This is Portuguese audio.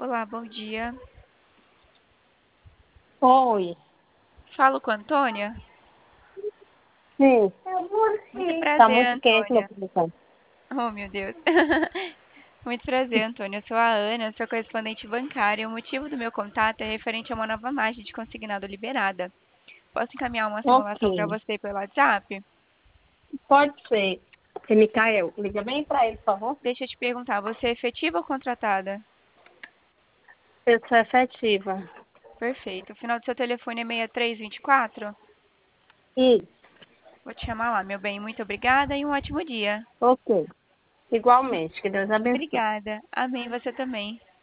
Olá, bom dia. Oi, Falo com a Antônia? sim, Muito tá prazer, muito quente meu Antônia. coração. Oh, meu Deus. Muito prazer, Antônia. Eu sou a Ana, sou correspondente bancária. E o motivo do meu contato é referente a uma nova margem de consignado liberada. Posso encaminhar uma Ok, simulação para você pelo WhatsApp? pode ser. Você, Micael, liga bem pra ele, por favor. Deixa eu te perguntar, você é efetiva ou contratada? Eu sou efetiva. Perfeito. O final do seu telefone é 6324? Isso, Vou te chamar lá, meu bem. Muito obrigada e um ótimo dia. ok. Igualmente, que Deus abençoe. Obrigada. Amém, você também.